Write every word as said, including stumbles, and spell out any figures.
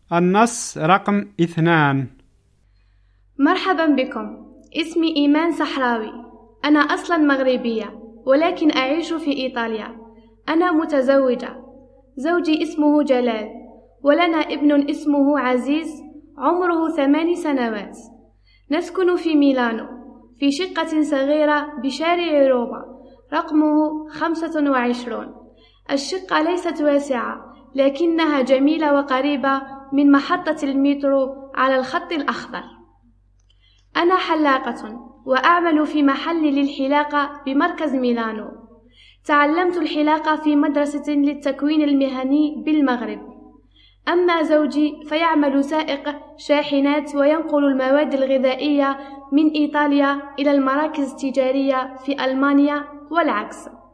النص رقم اثنان. مرحبا بكم، اسمي إيمان صحراوي. أنا أصلا مغربية ولكن أعيش في إيطاليا. أنا متزوجة، زوجي اسمه جلال، ولنا ابن اسمه عزيز عمره ثمان سنوات. نسكن في ميلانو في شقة صغيرة بشارع روما رقمه خمسة وعشرون. الشقة ليست واسعة لكنها جميلة وقريبة من محطة المترو على الخط الأخضر. أنا حلاقة وأعمل في محل للحلاقة بمركز ميلانو. تعلمت الحلاقة في مدرسة للتكوين المهني بالمغرب. أما زوجي فيعمل سائق شاحنات وينقل المواد الغذائية من إيطاليا إلى المراكز التجارية في ألمانيا والعكس.